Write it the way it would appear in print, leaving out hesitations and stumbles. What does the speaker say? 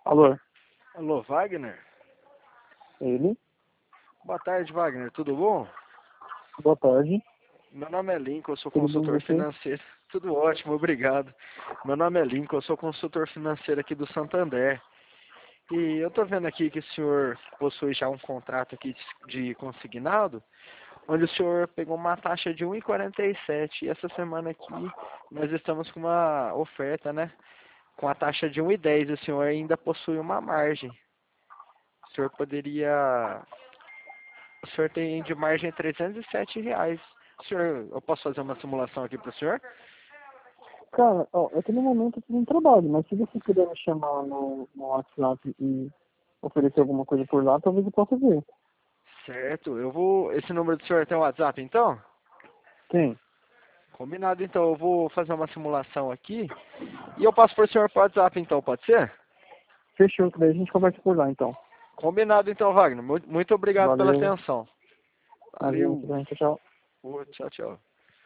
Alô, Alô, Wagner? ele? Boa tarde, Wagner. Tudo bom? Boa tarde. Meu nome é Lincoln, eu sou Tudo bem consultor você? financeiro. Tudo ótimo, obrigado. Meu nome é Lincoln, eu sou consultor financeiro aqui do Santander. E eu tô vendo aqui que o senhor possui já um contrato aqui de consignado, onde o senhor pegou uma taxa de 1,47. E essa semana aqui nós estamos com uma oferta, né? Com a taxa de 1,10. O senhor ainda possui uma margem. O senhor poderia O senhor tem de margem R$ 307. Senhor, eu posso fazer uma simulação aqui para o senhor? Cara, ó, eu tô no momento aqui no trabalho, mas se você puder me chamar no WhatsApp e oferecer alguma coisa por lá, talvez eu possa ver. Certo, eu vou. Esse número do senhor tem WhatsApp então? Tem. Combinado então, eu vou fazer uma simulação aqui e eu passo por senhor para o WhatsApp então, pode ser? Fechou, que daí a gente conversa por lá então. Combinado então, Wagner. Muito obrigado pela Valeu. atenção. Imagina, Valeu. tudo bem, tchau, tchau. Tchau, tchau.